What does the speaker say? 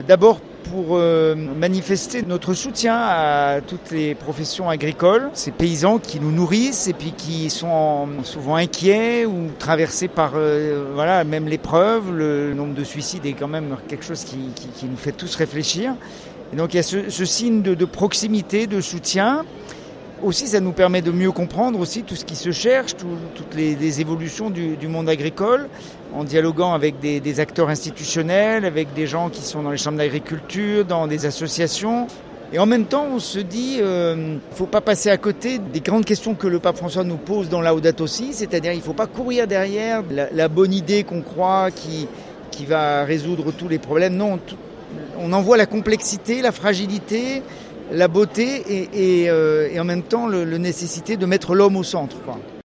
D'abord pour manifester notre soutien à toutes les professions agricoles, ces paysans qui nous nourrissent et puis qui sont souvent inquiets ou traversés par même l'épreuve. Le nombre de suicides est quand même quelque chose qui nous fait tous réfléchir. Et donc il y a ce signe de proximité, de soutien. Aussi, ça nous permet de mieux comprendre aussi tout ce qui se cherche, toutes les évolutions du monde agricole, en dialoguant avec des acteurs institutionnels, avec des gens qui sont dans les chambres d'agriculture, dans des associations. Et en même temps, on se dit, ne faut pas passer à côté des grandes questions que le pape François nous pose dans Laudato Si, c'est-à-dire il ne faut pas courir derrière la bonne idée qu'on croit qui va résoudre tous les problèmes. Non, on en voit la complexité, la fragilité, la beauté et en même temps la nécessité de mettre l'homme au centre, quoi.